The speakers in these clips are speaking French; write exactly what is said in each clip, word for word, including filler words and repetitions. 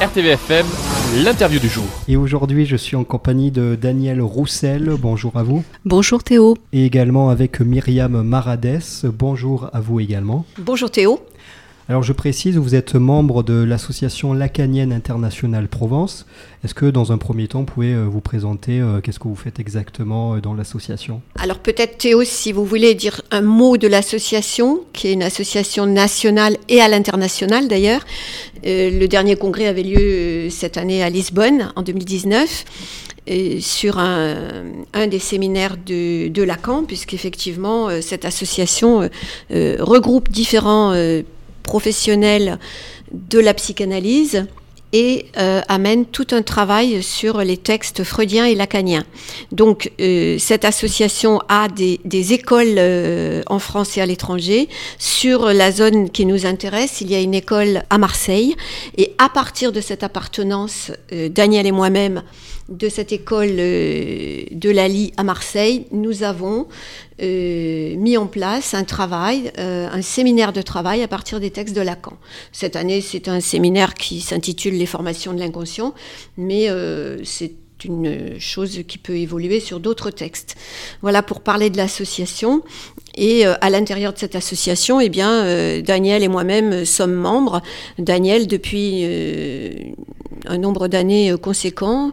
R T V F M, l'interview du jour. Et aujourd'hui, je suis en compagnie de Danielle Roussel. Bonjour à vous. Bonjour Théo. Et également avec Myriam Maradès. Bonjour à vous également. Bonjour Théo. Alors je précise, vous êtes membre de l'association Lacanienne Internationale Provence. Est-ce que dans un premier temps, vous pouvez vous présenter euh, qu'est-ce que vous faites exactement dans l'association ? Alors peut-être Théo, si vous voulez dire un mot de l'association, qui est une association nationale et à l'international d'ailleurs. Euh, le dernier congrès avait lieu cette année à Lisbonne, en deux mille dix-neuf. Euh, sur un, un des séminaires de, de Lacan, puisqu'effectivement, euh, cette association euh, regroupe différents euh, professionnels de la psychanalyse et euh, amène tout un travail sur les textes freudiens et lacaniens. Donc, euh, cette association a des, des écoles euh, en France et à l'étranger. Sur la zone qui nous intéresse, il y a une école à Marseille. Et à partir de cette appartenance, euh, Daniel et moi-même, de cette école euh, de Lali à Marseille, nous avons euh, mis en place un travail, euh, un séminaire de travail à partir des textes de Lacan. Cette année, c'est un séminaire qui s'intitule « Les formations de l'inconscient », mais euh, c'est une chose qui peut évoluer sur d'autres textes. Voilà pour parler de l'association. Et euh, à l'intérieur de cette association, eh bien, euh, Daniel et moi-même sommes membres. Daniel, depuis euh, un nombre d'années conséquent,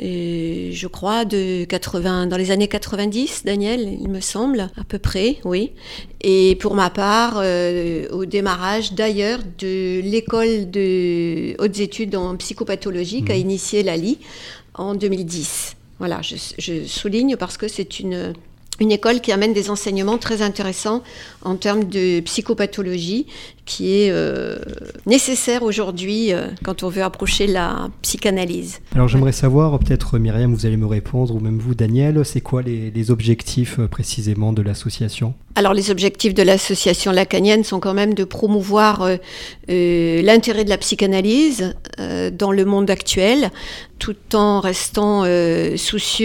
et je crois de quatre-vingts, dans les années quatre-vingt-dix, Daniel, il me semble, à peu près, oui. Et pour ma part, euh, au démarrage d'ailleurs de l'école de hautes études en psychopathologie qu'a initié Lali en deux mille dix. Voilà, je, je souligne parce que c'est une... Une école qui amène des enseignements très intéressants en termes de psychopathologie, qui est euh, nécessaire aujourd'hui euh, quand on veut approcher la psychanalyse. Alors j'aimerais savoir, peut-être Myriam, vous allez me répondre, ou même vous Daniel, c'est quoi les, les objectifs euh, précisément de l'association ? Alors les objectifs de l'association lacanienne sont quand même de promouvoir euh, euh, l'intérêt de la psychanalyse euh, dans le monde actuel, tout en restant euh, soucieux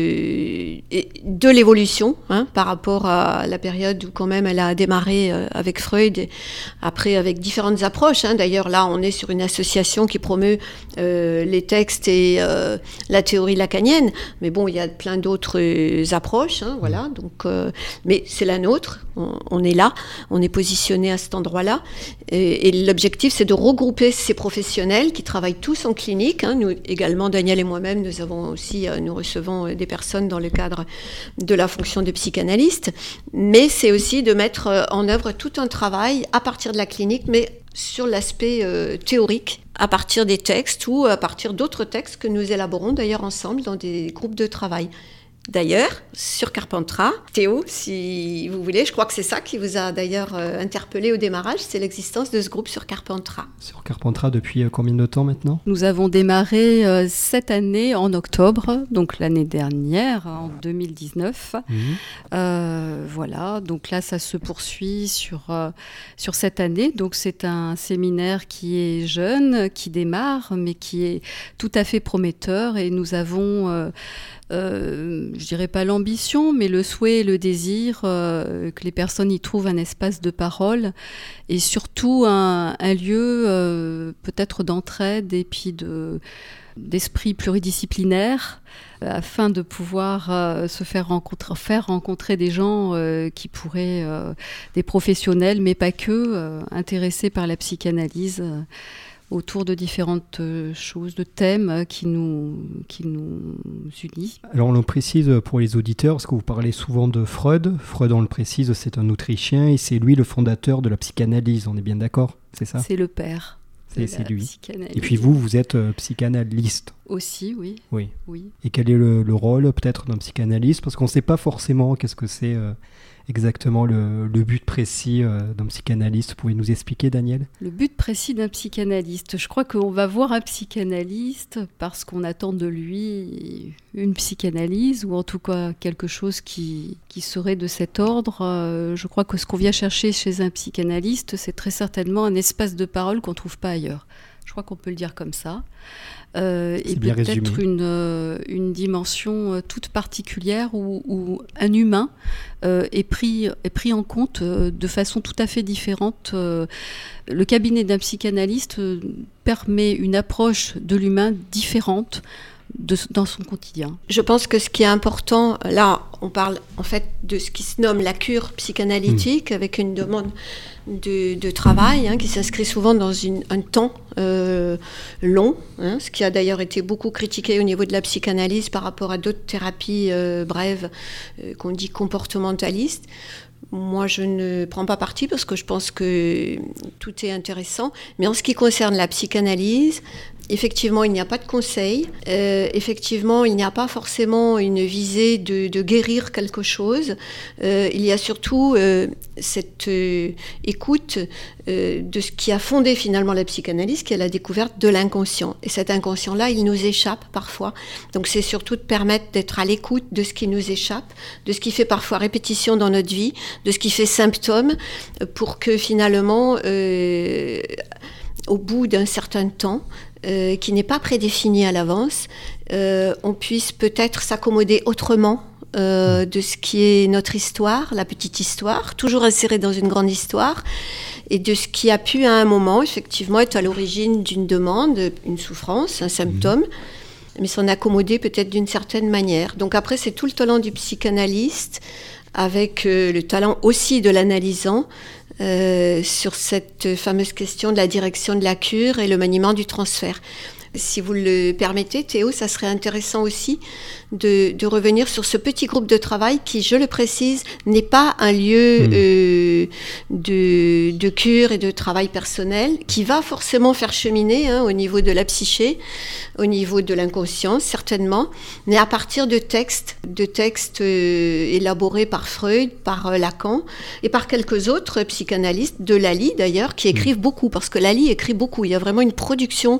euh, de l'évolution hein, par rapport à la période où quand même elle a démarré euh, avec Freud, et après avec différentes approches. Hein. D'ailleurs là on est sur une association qui promeut euh, les textes et euh, la théorie lacanienne, mais bon il y a plein d'autres euh, approches, hein, voilà. Donc, euh, mais c'est la nôtre, on, on est là, on est positionné à cet endroit-là, et, et l'objectif c'est de regrouper ces professionnels qui travaillent tous en clinique, hein, nous également Daniel et moi-même, nous avons aussi, nous recevons des personnes dans le cadre de la fonction de psychanalyste, mais c'est aussi de mettre en œuvre tout un travail à partir de la clinique, mais sur l'aspect euh, théorique, à partir des textes ou à partir d'autres textes que nous élaborons d'ailleurs ensemble dans des groupes de travail. D'ailleurs, sur Carpentras, Théo, si vous voulez, je crois que c'est ça qui vous a d'ailleurs euh, interpellé au démarrage, c'est l'existence de ce groupe sur Carpentras. Sur Carpentras depuis euh, combien de temps maintenant ? Nous avons démarré euh, cette année en octobre, donc l'année dernière, en deux mille dix-neuf. Mmh. Euh, voilà, donc là ça se poursuit sur, euh, sur cette année. Donc c'est un séminaire qui est jeune, qui démarre, mais qui est tout à fait prometteur, et nous avons... Euh, Euh, je dirais pas l'ambition, mais le souhait et le désir euh, que les personnes y trouvent un espace de parole et surtout un, un lieu euh, peut-être d'entraide et puis de, d'esprit pluridisciplinaire euh, afin de pouvoir euh, se faire rencontrer, faire rencontrer des gens euh, qui pourraient, euh, des professionnels, mais pas que, euh, intéressés par la psychanalyse. Euh, autour de différentes choses, de thèmes qui nous, qui nous unissent. Alors on le précise pour les auditeurs, parce que vous parlez souvent de Freud. Freud, on le précise, c'est un Autrichien et c'est lui le fondateur de la psychanalyse, on est bien d'accord, c'est ça ? C'est le père. C'est, c'est lui. Et puis vous, vous êtes euh, psychanalyste. Aussi, oui. Oui. oui. Et quel est le, le rôle peut-être d'un psychanalyste ? Parce qu'on ne sait pas forcément qu'est-ce que c'est euh, exactement le, le but précis euh, d'un psychanalyste. Vous pouvez nous expliquer, Daniel ? Le but précis d'un psychanalyste, je crois qu'on va voir un psychanalyste parce qu'on attend de lui une psychanalyse ou en tout cas quelque chose qui, qui serait de cet ordre. Euh, je crois que ce qu'on vient chercher chez un psychanalyste, c'est très certainement un espace de parole qu'on ne trouve pas ailleurs. Je crois qu'on peut le dire comme ça. Euh, et bien peut-être résumé. une, euh, une dimension euh, toute particulière où, où un humain euh, est, pris, est pris en compte euh, de façon tout à fait différente. Euh, le cabinet d'un psychanalyste euh, permet une approche de l'humain différente de, dans son quotidien. Je pense que ce qui est important, là, on parle en fait de ce qui se nomme la cure psychanalytique, mmh. avec une demande de, de travail hein, qui s'inscrit souvent dans une, un temps euh, long, hein, ce qui a d'ailleurs été beaucoup critiqué au niveau de la psychanalyse par rapport à d'autres thérapies euh, brèves euh, qu'on dit comportementalistes. Moi, je ne prends pas parti parce que je pense que tout est intéressant. Mais en ce qui concerne la psychanalyse, effectivement, il n'y a pas de conseil. Euh, effectivement, il n'y a pas forcément une visée de, de guérir quelque chose. Euh, il y a surtout euh, cette euh, écoute euh, de ce qui a fondé finalement la psychanalyse, qui est la découverte de l'inconscient. Et cet inconscient-là, il nous échappe parfois. Donc, c'est surtout de permettre d'être à l'écoute de ce qui nous échappe, de ce qui fait parfois répétition dans notre vie, de ce qui fait symptôme, pour que finalement, euh, au bout d'un certain temps, euh, qui n'est pas prédéfini à l'avance, euh, on puisse peut-être s'accommoder autrement euh, de ce qui est notre histoire, la petite histoire, toujours insérée dans une grande histoire, et de ce qui a pu à un moment, effectivement, être à l'origine d'une demande, une souffrance, un symptôme, mmh. mais s'en accommoder peut-être d'une certaine manière. Donc après, c'est tout le talent du psychanalyste, avec euh, le talent aussi de l'analysant euh, sur cette fameuse question de la direction de la cure et le maniement du transfert. Si vous le permettez, Théo, ça serait intéressant aussi de, de revenir sur ce petit groupe de travail qui, je le précise, n'est pas un lieu mmh. euh, de, de cure et de travail personnel, qui va forcément faire cheminer hein, au niveau de la psyché, au niveau de l'inconscient, certainement, mais à partir de textes, de textes euh, élaborés par Freud, par euh, Lacan et par quelques autres psychanalystes, de Lally d'ailleurs, qui écrivent mmh. beaucoup, parce que Lally écrit beaucoup. Il y a vraiment une production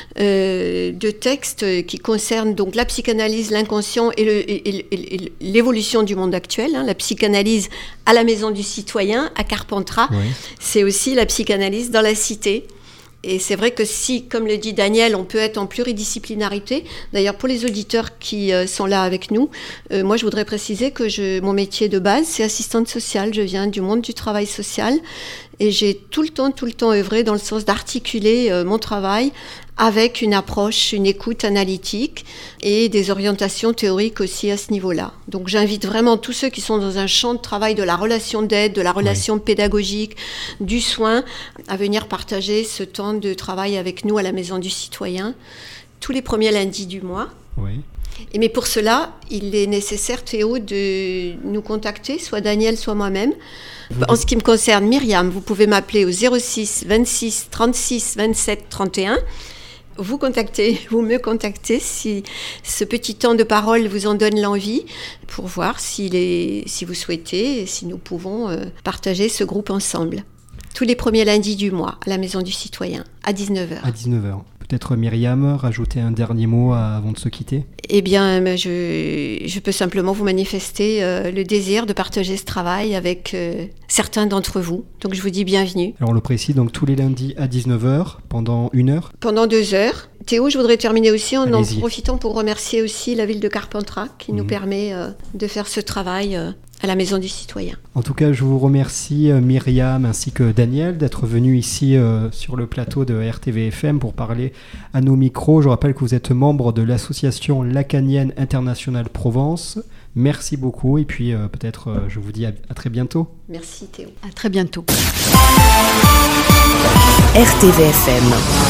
euh, de textes qui concernent donc la psychanalyse, l'inconscient et, le, et, et, et l'évolution du monde actuel. Hein. La psychanalyse à la Maison du Citoyen, à Carpentras, oui. c'est aussi la psychanalyse dans la cité. Et c'est vrai que si, comme le dit Daniel, on peut être en pluridisciplinarité, d'ailleurs pour les auditeurs qui euh, sont là avec nous, euh, moi je voudrais préciser que je, mon métier de base, c'est assistante sociale, je viens du monde du travail social et j'ai tout le temps, tout le temps œuvré dans le sens d'articuler euh, mon travail avec une approche, une écoute analytique et des orientations théoriques aussi à ce niveau-là. Donc j'invite vraiment tous ceux qui sont dans un champ de travail de la relation d'aide, de la relation oui. pédagogique, du soin, à venir partager ce temps de travail avec nous à la Maison du Citoyen, tous les premiers lundis du mois. Oui. Et mais pour cela, il est nécessaire, Théo, de nous contacter, soit Daniel, soit moi-même. En ce qui me concerne, Myriam, vous pouvez m'appeler au zéro six vingt-six trente-six vingt-sept trente et un. Vous contactez, vous me contactez si ce petit temps de parole vous en donne l'envie pour voir s'il est, si vous souhaitez, si nous pouvons euh, partager ce groupe ensemble. Tous les premiers lundis du mois à la Maison du Citoyen, à dix-neuf heures. À dix-neuf heures. Peut-être Myriam, rajouter un dernier mot avant de se quitter ? Eh bien, je, je peux simplement vous manifester euh, le désir de partager ce travail avec euh, certains d'entre vous. Donc, je vous dis bienvenue. Alors, on le précise, donc tous les lundis à dix-neuf heures, pendant une heure ? Pendant deux heures. Théo, je voudrais terminer aussi en Allez-y. en profitant pour remercier aussi la ville de Carpentras qui mmh. nous permet euh, de faire ce travail euh, à la Maison du Citoyen. En tout cas, je vous remercie euh, Myriam ainsi que Daniel d'être venus ici euh, sur le plateau de R T V F M pour parler à nos micros. Je rappelle que vous êtes membre de l'association lacanienne internationale Provence. Merci beaucoup et puis euh, peut-être euh, je vous dis à, à très bientôt. Merci Théo. À très bientôt. R T V F M